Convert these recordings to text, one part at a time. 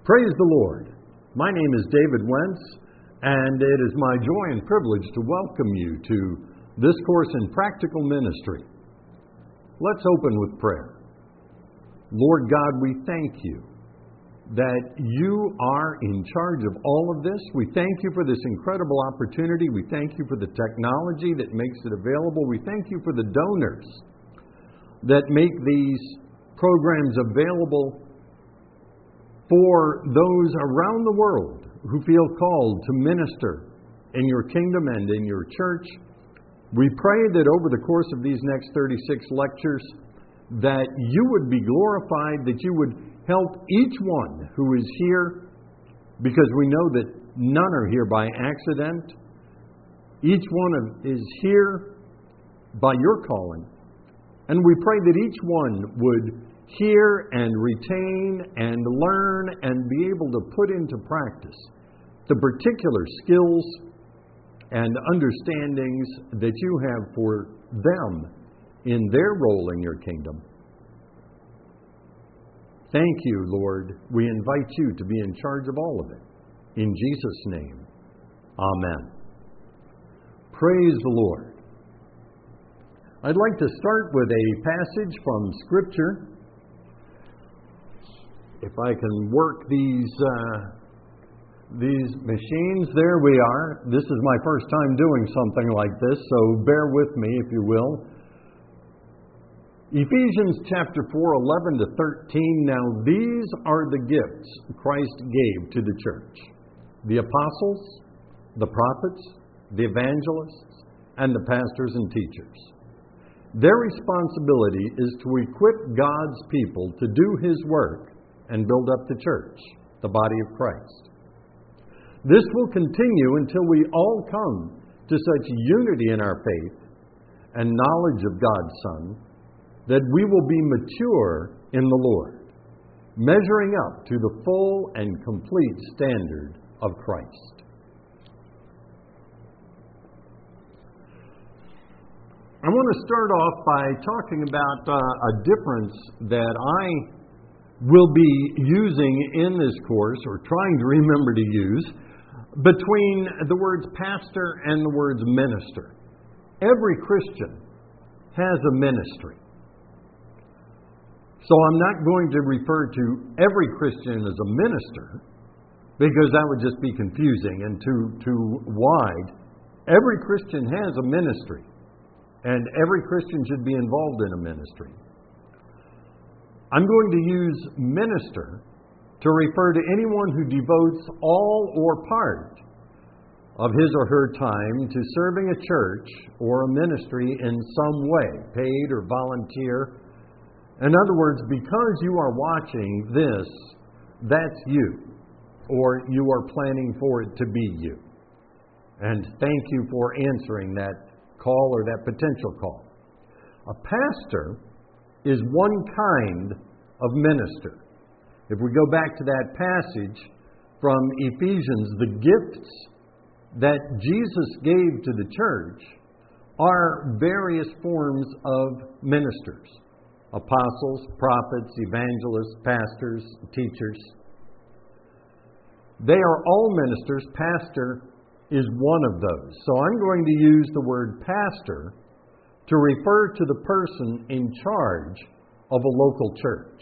Praise the Lord. My name is David Wentz, and it is my joy and privilege to welcome you to this course in practical ministry. Let's open with prayer. Lord God, we thank you that you are in charge of all of this. We thank you for this incredible opportunity. We thank you for the technology that makes it available. We thank you for the donors that make these programs available for those around the world who feel called to minister in your kingdom and in your church. We pray that over the course of these next 36 lectures, that you would be glorified, that you would help each one who is here, because we know that none are here by accident. Each one is here by your calling. And we pray that each one would hear and retain and learn and be able to put into practice the particular skills and understandings that you have for them in their role in your kingdom. Thank you, Lord. We invite you to be in charge of all of it. In Jesus' name, amen. Praise the Lord. I'd like to start with a passage from Scripture. If I can work these machines, there we are. This is my first time doing something like this, so bear with me if you will. Ephesians chapter 4, 11 to 13. Now these are the gifts Christ gave to the church: the apostles, the prophets, the evangelists, and the pastors and teachers. Their responsibility is to equip God's people to do His work and build up the church, the body of Christ. This will continue until we all come to such unity in our faith and knowledge of God's Son that we will be mature in the Lord, measuring up to the full and complete standard of Christ. I want to start off by talking about a difference that I will be using in this course, or trying to remember to use, between the words pastor and the words minister. Every Christian has a ministry. So I'm not going to refer to every Christian as a minister, because that would just be confusing and too wide. Every Christian has a ministry, and every Christian should be involved in a ministry. I'm going to use minister to refer to anyone who devotes all or part of his or her time to serving a church or a ministry in some way, paid or volunteer. In other words, because you are watching this, that's you, or you are planning for it to be you. And thank you for answering that call or that potential call. A pastor is one kind of minister. If we go back to that passage from Ephesians, the gifts that Jesus gave to the church are various forms of ministers: apostles, prophets, evangelists, pastors, teachers. They are all ministers. Pastor is one of those. So I'm going to use the word pastor to refer to the person in charge of a local church.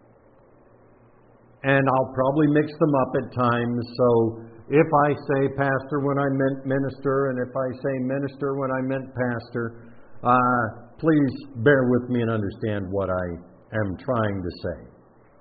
And I'll probably mix them up at times. So if I say pastor when I meant minister, and if I say minister when I meant pastor, please bear with me and understand what I am trying to say.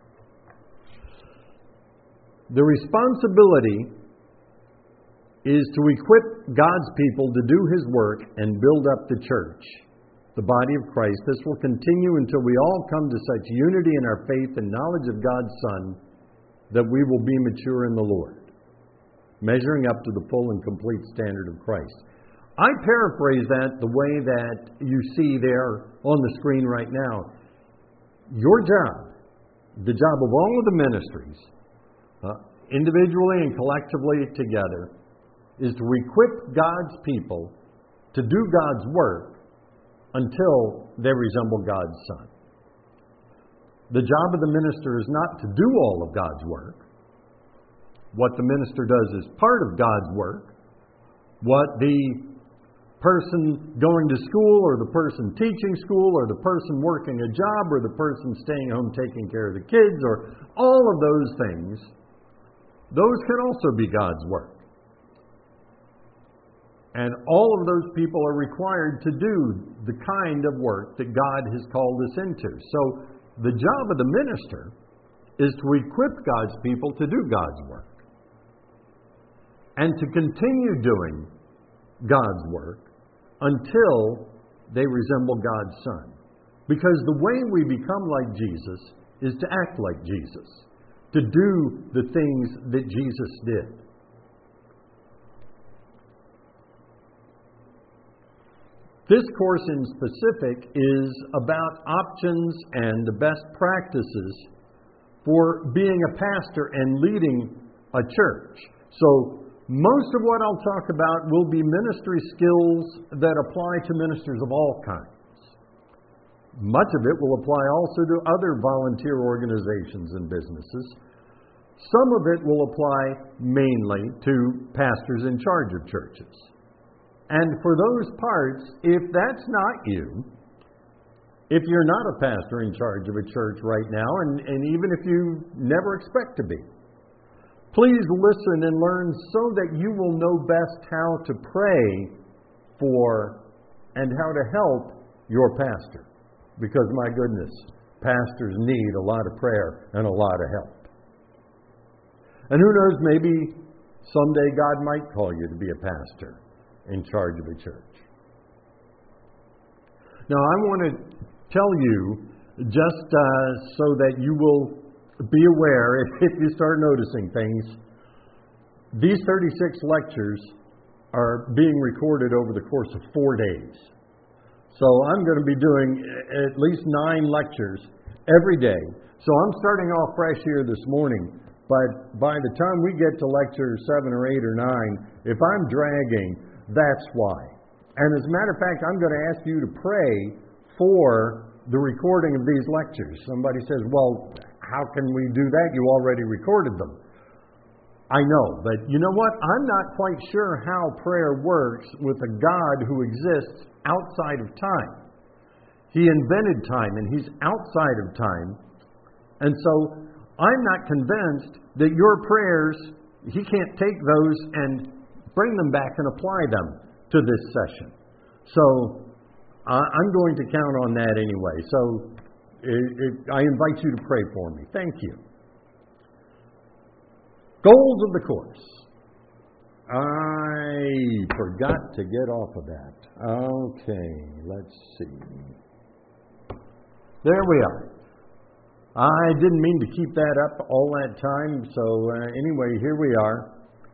The responsibility is to equip God's people to do His work and build up the church, the body of Christ. This will continue until we all come to such unity in our faith and knowledge of God's Son that we will be mature in the Lord, measuring up to the full and complete standard of Christ. I paraphrase that the way that you see there on the screen right now. Your job, the job of all of the ministries, individually and collectively together, is to equip God's people to do God's work until they resemble God's Son. The job of the minister is not to do all of God's work, what the minister does is part of God's work. What the person going to school, or the person teaching school, or the person working a job, or the person staying home taking care of the kids, or all of those things, those can also be God's work. And all of those people are required to do the kind of work that God has called us into. So the job of the minister is to equip God's people to do God's work and to continue doing God's work until they resemble God's Son. Because the way we become like Jesus is to act like Jesus, to do the things that Jesus did. This course in specific is about options and the best practices for being a pastor and leading a church. So most of what I'll talk about will be ministry skills that apply to ministers of all kinds. Much of it will apply also to other volunteer organizations and businesses. Some of it will apply mainly to pastors in charge of churches. And for those parts, if that's not you, if you're not a pastor in charge of a church right now, and even if you never expect to be, please listen and learn so that you will know best how to pray for and how to help your pastor. Because, my goodness, pastors need a lot of prayer and a lot of help. And who knows, maybe someday God might call you to be a pastor in charge of a church. Now, I want to tell you, just so that you will be aware, if you start noticing things, these 36 lectures are being recorded over the course of 4 days. So I'm going to be doing at least 9 lectures every day. So I'm starting off fresh here this morning, but by the time we get to lecture 7 or 8 or 9, if I'm dragging, that's why. And as a matter of fact, I'm going to ask you to pray for the recording of these lectures. Somebody says, well, how can we do that? You already recorded them. I know, but you know what? I'm not quite sure how prayer works with a God who exists outside of time. He invented time, and He's outside of time. And so I'm not convinced that your prayers, He can't take those and bring them back and apply them to this session. So I'm going to count on that anyway. So I invite you to pray for me. Thank you. Goals of the course. I forgot to get off of that. Okay, let's see. There we are. I didn't mean to keep that up all that time. So anyway, here we are.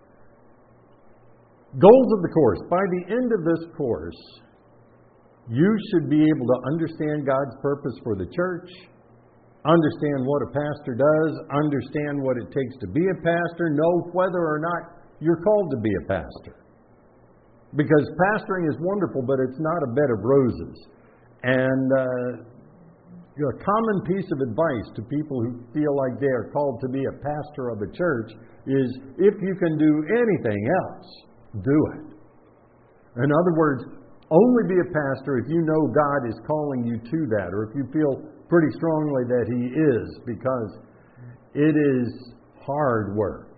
Goals of the course. By the end of this course, you should be able to understand God's purpose for the church, understand what a pastor does, understand what it takes to be a pastor, know whether or not you're called to be a pastor. Because pastoring is wonderful, but it's not a bed of roses. And a common piece of advice to people who feel like they are called to be a pastor of a church is, if you can do anything else, do it. In other words, only be a pastor if you know God is calling you to that, or if you feel pretty strongly that He is, because it is hard work.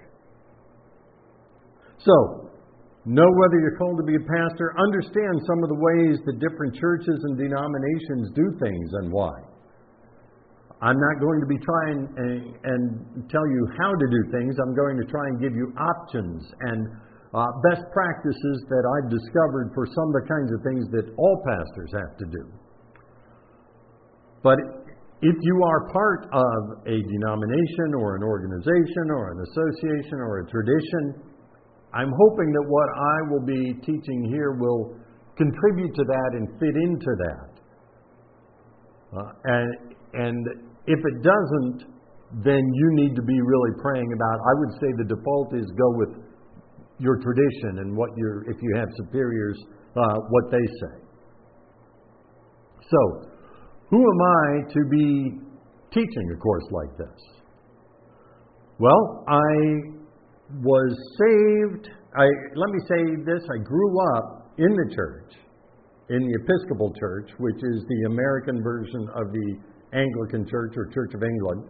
So, know whether you're called to be a pastor, understand some of the ways that different churches and denominations do things and why. I'm not going to be trying and tell you how to do things. I'm going to try and give you options and best practices that I've discovered for some of the kinds of things that all pastors have to do. But if you are part of a denomination or an organization or an association or a tradition, I'm hoping that what I will be teaching here will contribute to that and fit into that. And if it doesn't, then you need to be really praying about, I would say the default is go with your tradition and if you have superiors, what they say. So, who am I to be teaching a course like this? Well, I was saved. Let me say this, I grew up in the church, in the Episcopal Church, which is the American version of the Anglican Church or Church of England.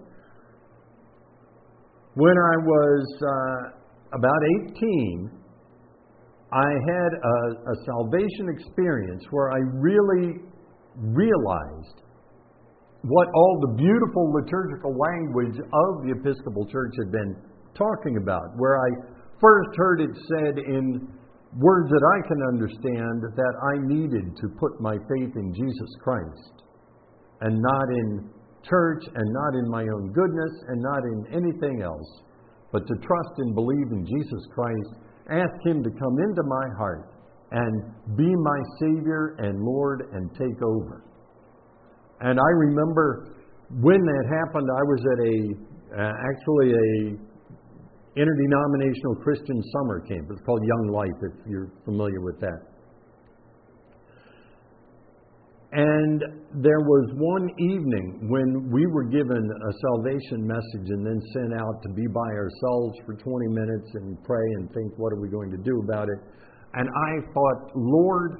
When I was about 18, I had a salvation experience where I really realized what all the beautiful liturgical language of the Episcopal Church had been talking about, where I first heard it said in words that I can understand that I needed to put my faith in Jesus Christ and not in church and not in my own goodness and not in anything else, but to trust and believe in Jesus Christ, ask Him to come into my heart and be my Savior and Lord and take over. And I remember when that happened, I was at actually a interdenominational Christian summer camp. It's called Young Life, if you're familiar with that. And there was one evening when we were given a salvation message and then sent out to be by ourselves for 20 minutes and pray and think, what are we going to do about it? And I thought, Lord,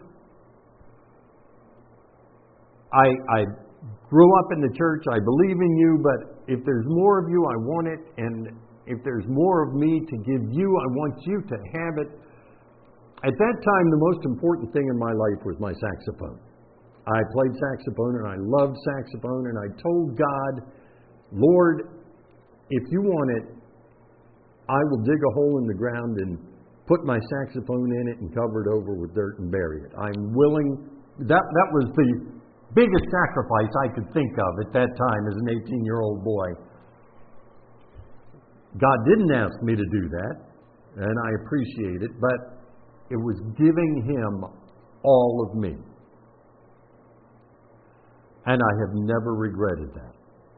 I grew up in the church, I believe in you, but if there's more of you, I want it, and if there's more of me to give you, I want you to have it. At that time, the most important thing in my life was my saxophone. I played saxophone and I loved saxophone, and I told God, Lord, if you want it, I will dig a hole in the ground and put my saxophone in it and cover it over with dirt and bury it. I'm willing. That was the biggest sacrifice I could think of at that time as an 18-year-old boy. God didn't ask me to do that, and I appreciate it, but it was giving Him all of me. And I have never regretted that.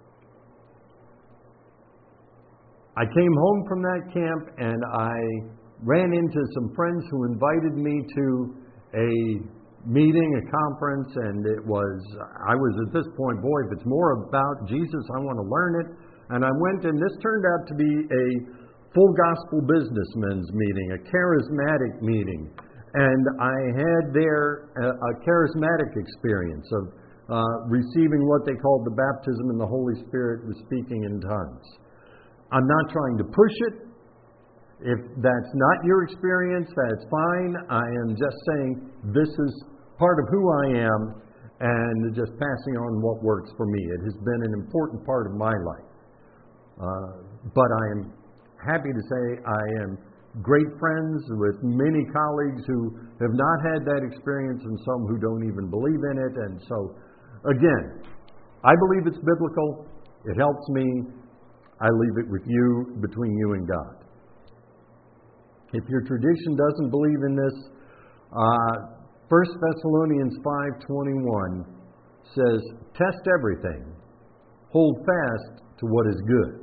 I came home from that camp and I ran into some friends who invited me to a meeting, a conference, and I was at this point, boy, if it's more about Jesus, I want to learn it. And I went, and this turned out to be a full gospel businessmen's meeting, a charismatic meeting. And I had there a charismatic experience of receiving what they called the baptism in the Holy Spirit with speaking in tongues. I'm not trying to push it. If that's not your experience, that's fine. I am just saying this is part of who I am and just passing on what works for me. It has been an important part of my life. But I am happy to say I am great friends with many colleagues who have not had that experience and some who don't even believe in it. And so, again, I believe it's biblical. It helps me. I leave it with you, between you and God. If your tradition doesn't believe in this, 1 Thessalonians 5:21 says, test everything, hold fast to what is good.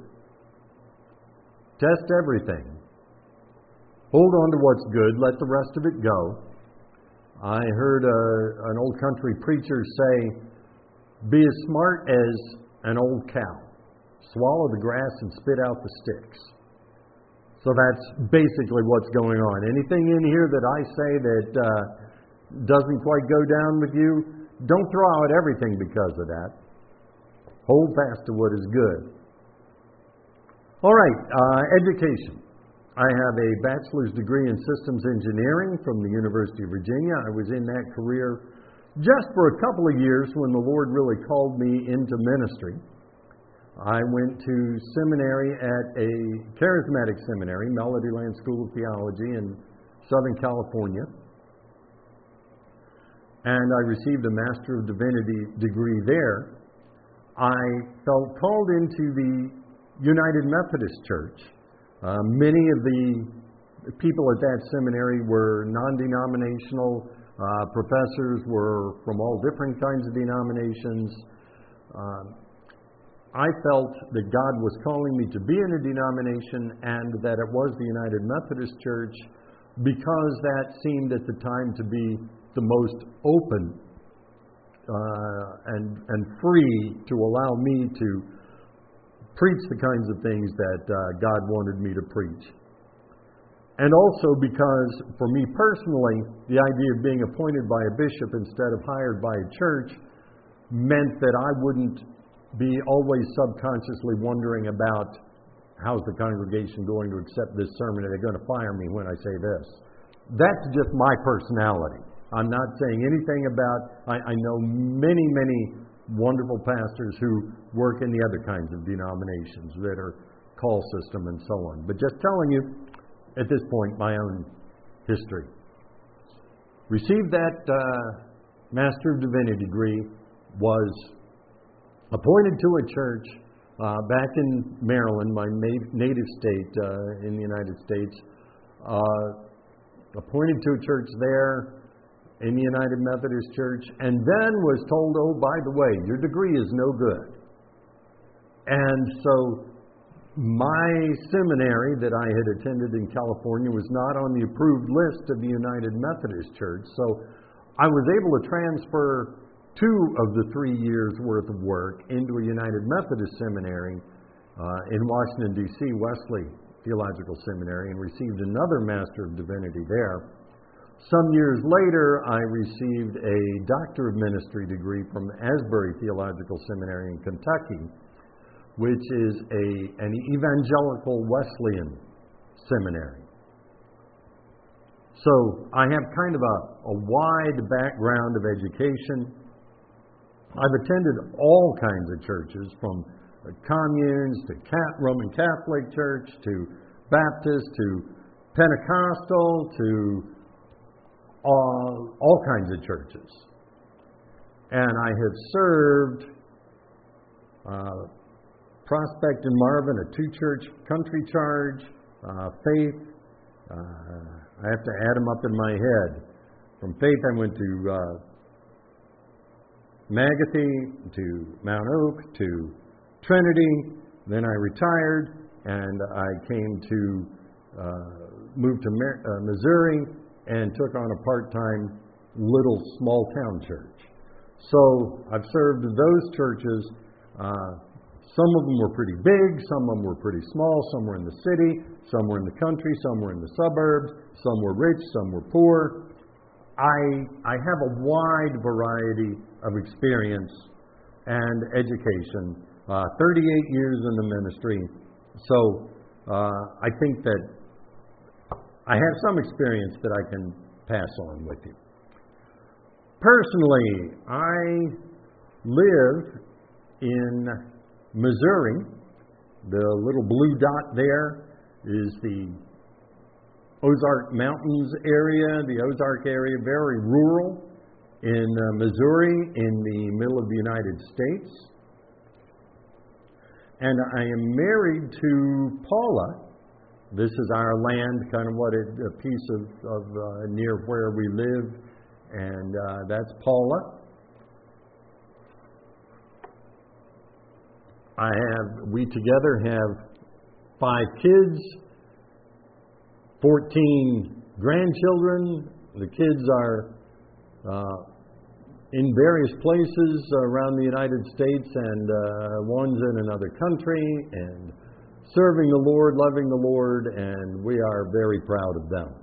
Test everything. Hold on to what's good, let the rest of it go. I heard an old country preacher say, be as smart as an old cow. Swallow the grass and spit out the sticks. So that's basically what's going on. Anything in here that I say that doesn't quite go down with you, don't throw out everything because of that. Hold fast to what is good. All right, education. I have a bachelor's degree in systems engineering from the University of Virginia. I was in that career just for a couple of years when the Lord really called me into ministry. I went to seminary at a charismatic seminary, Melodyland School of Theology in Southern California. And I received a Master of Divinity degree there. I felt called into the United Methodist Church. Many of the people at that seminary were non-denominational. Professors were from all different kinds of denominations. I felt that God was calling me to be in a denomination and that it was the United Methodist Church because that seemed at the time to be the most open and free to allow me to preach the kinds of things that God wanted me to preach. And also because, for me personally, the idea of being appointed by a bishop instead of hired by a church meant that I wouldn't be always subconsciously wondering about how's the congregation going to accept this sermon? Are they going to fire me when I say this? That's just my personality. I'm not saying anything about, I know many, many wonderful pastors who work in the other kinds of denominations that are call system and so on. But just telling you, at this point, my own history. Received that Master of Divinity degree, was appointed to a church back in Maryland, my native state in the United States. Appointed to a church there in the United Methodist Church, and then was told, oh, by the way, your degree is no good. And so my seminary that I had attended in California was not on the approved list of the United Methodist Church, so I was able to transfer 2 of the 3 years' worth of work into a United Methodist seminary in Washington, D.C., Wesley Theological Seminary, and received another Master of Divinity there. Some years later, I received a Doctor of Ministry degree from Asbury Theological Seminary in Kentucky, which is an evangelical Wesleyan seminary. So I have kind of a wide background of education. I've attended all kinds of churches, from communes to Roman Catholic Church to Baptist to Pentecostal to all kinds of churches. And I have served Prospect and Marvin, a 2-church country charge, Faith. I have to add them up in my head. From Faith, I went to Magathie, to Mount Oak, to Trinity. Then I retired, and I came to move to Missouri and took on a part-time little small-town church. So I've served those churches. Some of them were pretty big, some of them were pretty small, some were in the city, some were in the country, some were in the suburbs, some were rich, some were poor. I have a wide variety of experience and education, 38 years in the ministry, so I think that I have some experience that I can pass on with you. Personally, I live in Missouri. The little blue dot there is the Ozark Mountains area, the Ozark area, very rural in Missouri, in the middle of the United States. And I am married to Paula. This is our land, kind of a piece of near where we live, and that's Paula. We together have 5 kids, 14 grandchildren. The kids are in various places around the United States, and one's in another country, and serving the Lord, loving the Lord, and we are very proud of them.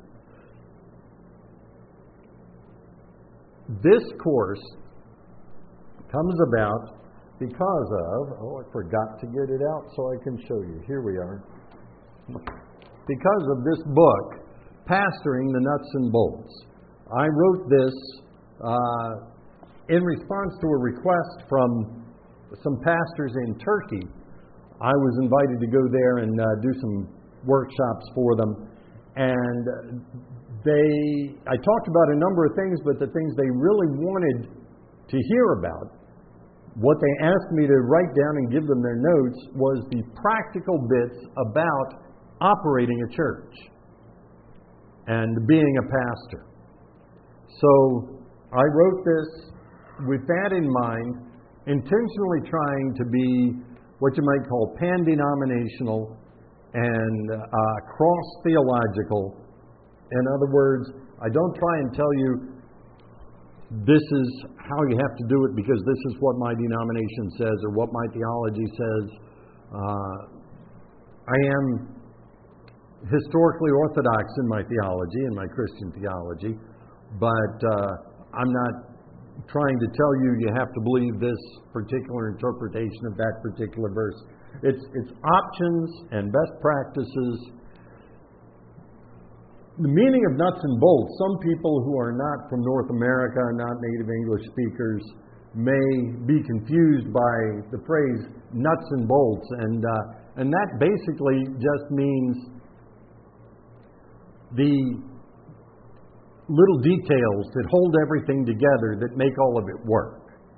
This course comes about because of, I forgot to get it out so I can show you. Here we are. Because of this book, Pastoring the Nuts and Bolts. I wrote this in response to a request from some pastors in Turkey. I was invited to go there and do some workshops for them. And I talked about a number of things, but the things they really wanted to hear about, what they asked me to write down and give them their notes, was the practical bits about operating a church and being a pastor. So I wrote this with that in mind, intentionally trying to be what you might call pan-denominational and cross-theological. In other words, I don't try and tell you this is how you have to do it because this is what my denomination says or what my theology says. I am historically orthodox in my theology, in my Christian theology, but I'm not trying to tell you you have to believe this particular interpretation of that particular verse. It's options and best practices. The meaning of nuts and bolts, some people who are not from North America, not native English speakers, may be confused by the phrase nuts and bolts, and that basically just means the little details that hold everything together that make all of it work.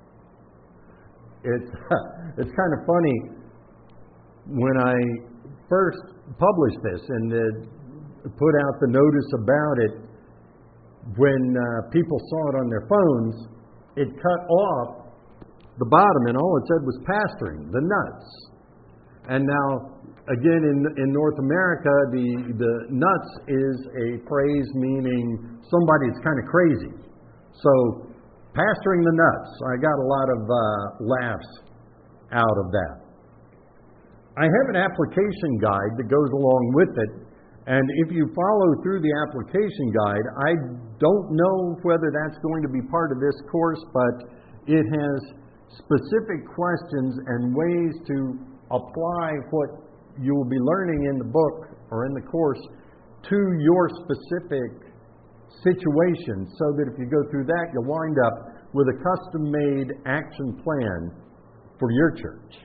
It's kind of funny, when I first published this and put out the notice about it, when people saw it on their phones, it cut off the bottom and all it said was pastoring, the nuts. And now, again, in North America, the nuts is a phrase meaning somebody that's kind of crazy. So, pastoring the nuts. I got a lot of laughs out of that. I have an application guide that goes along with it, and if you follow through the application guide, I don't know whether that's going to be part of this course, but it has specific questions and ways to apply what you will be learning in the book or in the course to your specific situation, so that if you go through that, you'll wind up with a custom-made action plan for your church.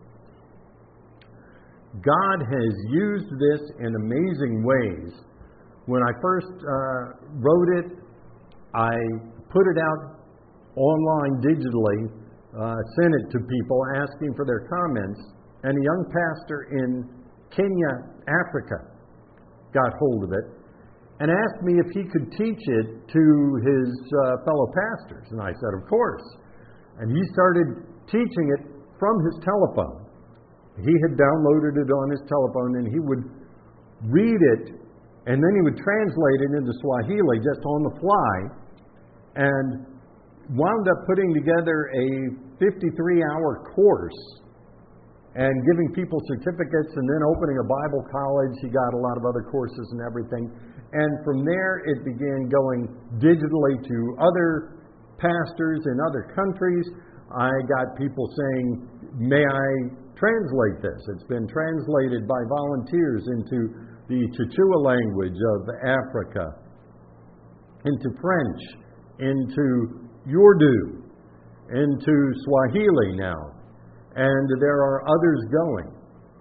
God has used this in amazing ways. When I first wrote it, I put it out online digitally, sent it to people asking for their comments, and a young pastor in Kenya, Africa, got hold of it and asked me if he could teach it to his fellow pastors. And I said, of course. And he started teaching it from his telephone. He had downloaded it on his telephone, and he would read it, and then he would translate it into Swahili just on the fly, and wound up putting together a 53-hour course and giving people certificates, and then opening a Bible college. He got a lot of other courses and everything. And from there, it began going digitally to other pastors in other countries. I got people saying, may I translate this? It's been translated by volunteers into the Chichewa language of Africa, into French, into Urdu, into Swahili now, and there are others going.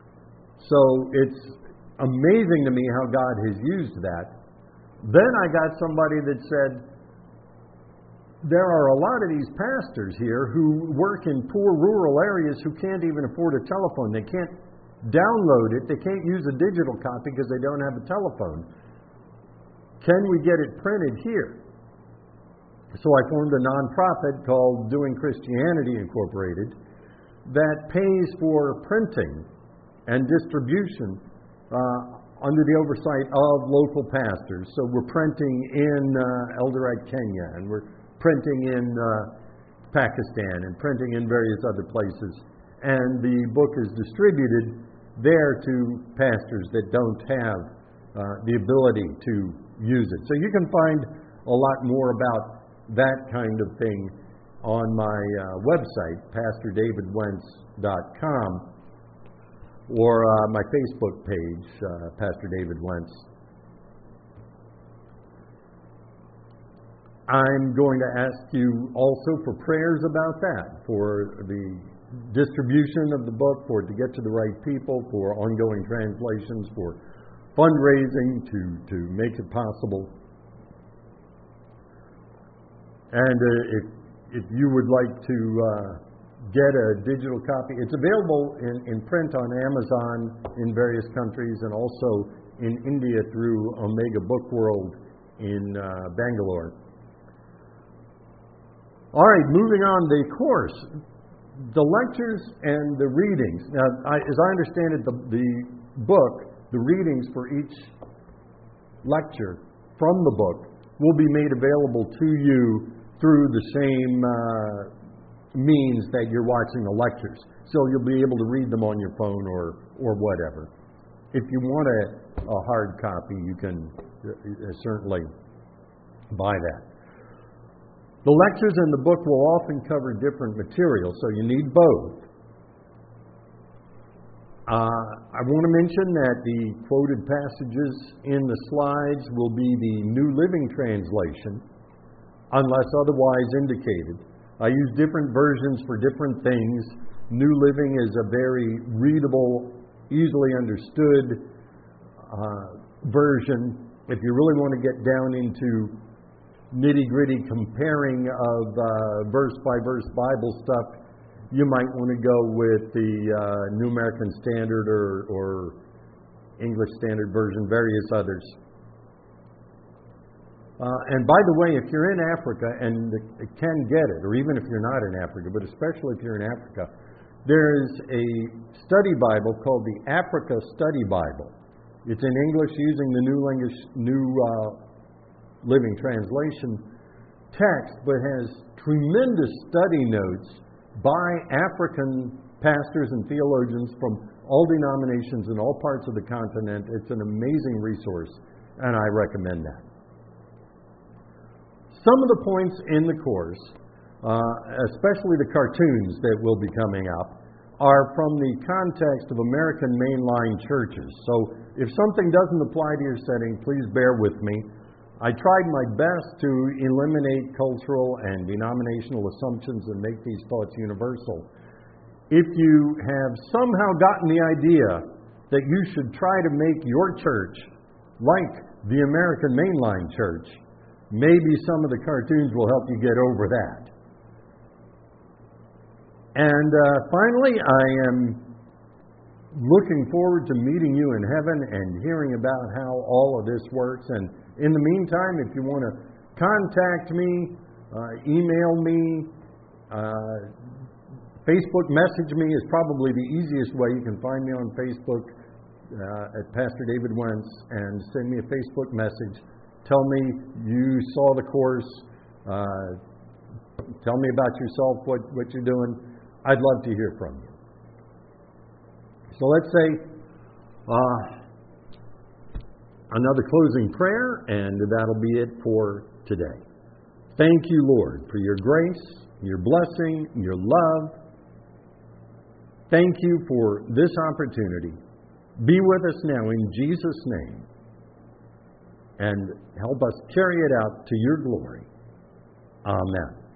So it's amazing to me how God has used that. Then I got somebody that said, there are a lot of these pastors here who work in poor rural areas who can't even afford a telephone. They can't download it. They can't use a digital copy because they don't have a telephone. Can we get it printed here? So I formed a nonprofit called Doing Christianity Incorporated that pays for printing and distribution under the oversight of local pastors. So we're printing in Eldoret, Kenya, and we're printing in Pakistan and printing in various other places. And the book is distributed there to pastors that don't have the ability to use it. So you can find a lot more about that kind of thing on my website, PastorDavidWentz.com, or my Facebook page, Pastor David Wentz. I'm going to ask you also for prayers about that, for the distribution of the book, for it to get to the right people, for ongoing translations, for fundraising to make it possible. And if you would like to get a digital copy, it's available in print on Amazon in various countries, and also in India through Omega Book World in Bangalore. All right, moving on, the course, the lectures and the readings. Now, as I understand it, the book, the readings for each lecture from the book will be made available to you through the same means that you're watching the lectures. So you'll be able to read them on your phone or whatever. If you want to a hard copy, you can certainly buy that. The lectures in the book will often cover different material, so you need both. I want to mention that the quoted passages in the slides will be the New Living Translation, unless otherwise indicated. I use different versions for different things. New Living is a very readable, easily understood version. If you really want to get down into nitty-gritty comparing of verse-by-verse Bible stuff, you might want to go with the New American Standard or English Standard Version, various others. And by the way, if you're in Africa and can get it, or even if you're not in Africa, but especially if you're in Africa, there's a study Bible called the Africa Study Bible. It's in English using the New Living Translation text, but has tremendous study notes by African pastors and theologians from all denominations in all parts of the continent. It's an amazing resource, and I recommend that. Some of the points in the course, especially the cartoons that will be coming up, are from the context of American mainline churches. So if something doesn't apply to your setting, please bear with me. I tried my best to eliminate cultural and denominational assumptions and make these thoughts universal. If you have somehow gotten the idea that you should try to make your church like the American mainline church, maybe some of the cartoons will help you get over that. And finally, I am looking forward to meeting you in heaven and hearing about how all of this works. And in the meantime, if you want to contact me, email me, Facebook message me is probably the easiest way. You can find me on Facebook at Pastor David Wentz and send me a Facebook message. Tell me you saw the course. Tell me about yourself, what you're doing. I'd love to hear from you. So let's say another closing prayer, and that'll be it for today. Thank you, Lord, for your grace, your blessing, your love. Thank you for this opportunity. Be with us now in Jesus' name, and help us carry it out to your glory. Amen.